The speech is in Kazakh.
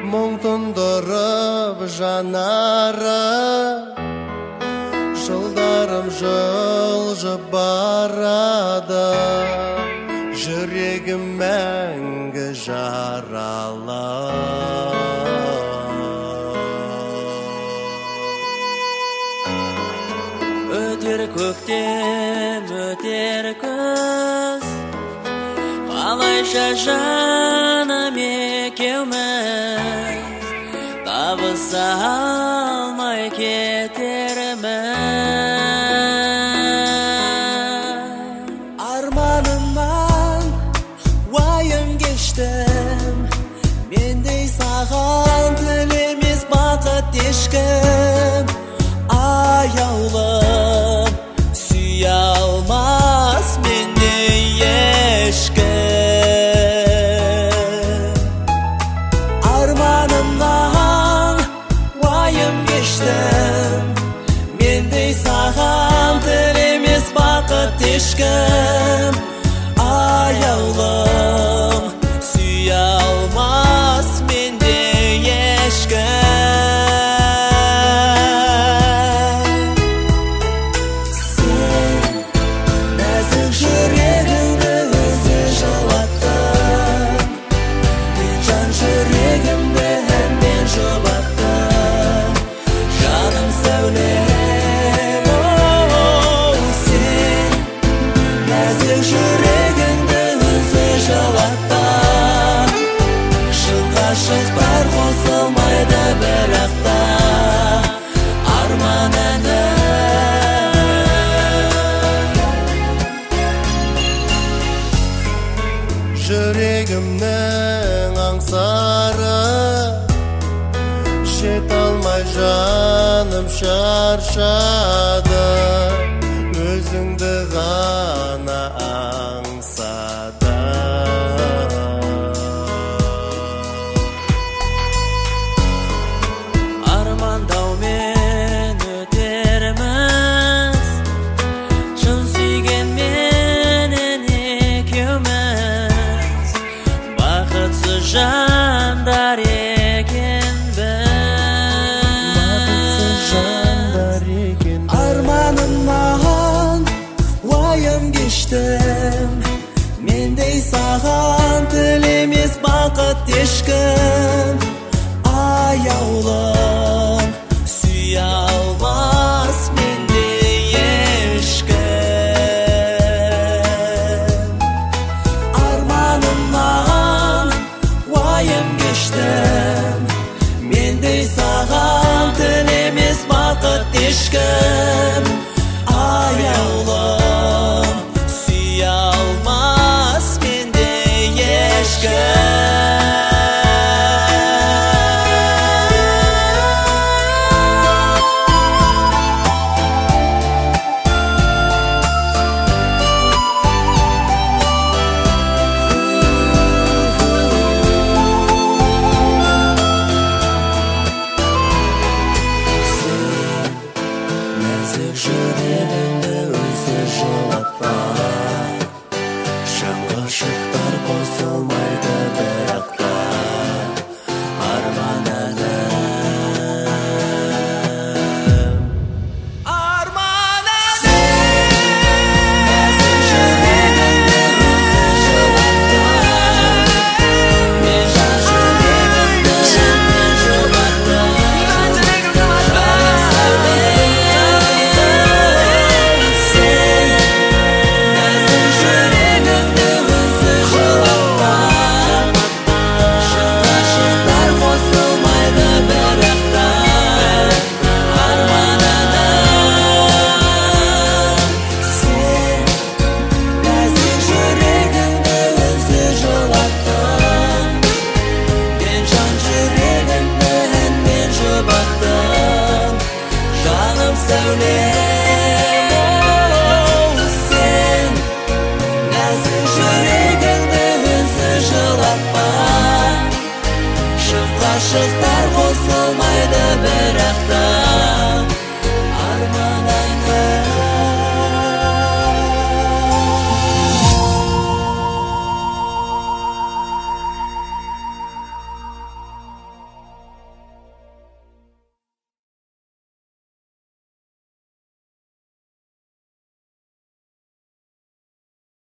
Мұң тұндырып жанары, жылдарым жылжып барады, жүрегім мәңгі жаралы. Өтер көктем, өтер күз, қалайша жаным екеуміз, табыса алмай кетерміз. Арманымнан уайым кештім, мендей саған тілемес бақыт ешкім. Аяулым сүйе алмас мендей ешкім. Арманымнан уайым кештім, мендей саған тілемес бақыт ешкім. Аяулым сүйе алмас мендей ешкім. Ғашықтар қосылмайды бірақ та арман әні. Жүрегімнің аңсары, жете алмай жаным шаршады, өзіңді ғана аңсады. Армандаумен өтерміз, шын сүйгенменен екеуміз, бақытсыз жандар екенбіз. Арманымнан уайым кештім, мендей саған тілемес бақыт ешкім. Аяулым сүйе алмас мендей ешкім. Арманымнан уайым кештім, мендей саған тілемес бақыт ешкім. Аяулым сүйе алмас мендей ешкім. Жүрегімді өзі жылатпа, ғашықтар қосылмайды бірақ та арман әнім. Арман әнім. Жүрегімді өзі жылатпа, мен жан жүрегімді сенен жұбатпа. Just